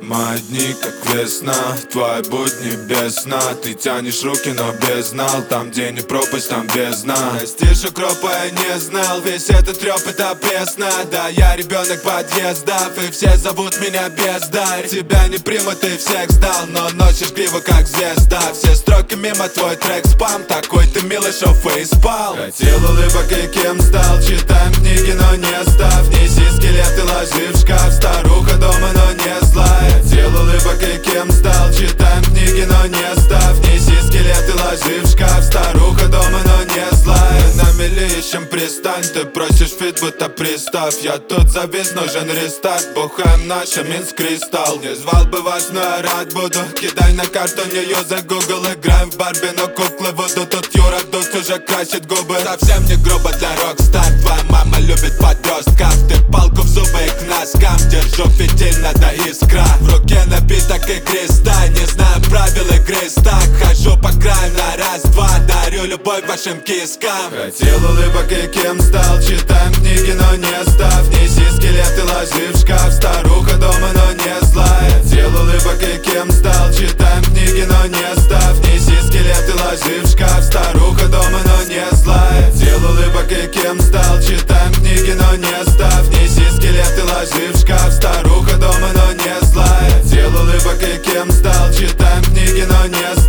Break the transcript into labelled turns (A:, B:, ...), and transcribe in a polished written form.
A: Мои дни как весна, твои будни без сна. Ты тянешь руки, но без знал. Там где не пропасть, там бездна. Простишь укропа, я не знал. Весь этот трёп это пресно. Да, я ребенок подъездов, и все зовут меня бездарь. Тебя не примут, ты всех сдал, но носишь гриву как звезда. Все строки мимо, твой трек спам. Такой ты милый, шо фейспал. Хотел улыбок и кем стал. Читаем книги, но не став. Неси скелеты, ложи в шкаф. Старуха дома, но не злая. Хотел улыбок и кем стал. Читаем книги, но не став. Неси скелеты, ложи в шкаф. Старуха дома, но не злая. На мели ищем пристань. Ты просишь фит, будто пристав. Я тут завис, нужен рестарт. Бухаем наша Минск Кристалл. Не звал бы вас, но я рад буду. Кидай на карту, не юзай Google. Играем в Барби, но куклы буду. Тут Юра Дудь уже красит губы. Совсем не грубо для рок-стар. Твоя мама любит подростков. Ты палку в зубы и к носкам. Держу фитиль, надо искра. В руке напиток и креста. Не знаю правил игры, так хожу по краю на раз-два. Дарю любовь вашим кискам. Хотел улыбок и кем стал. Читаем книги, но не став. Неси скелеты, ложи в шкаф. Старуха дома, но не злая. Хотел улыбок и кем стал. Читаем книги, но не став. Неси скелеты, ложи в шкаф. Старуха дома, но не злая. Хотел улыбок и кем стал. Читаем книги, но не став. Неси скелеты, ложи в шкаф. Старуха дома, но не злая. Хотел улыбок и кем стал. Читаем книги, но не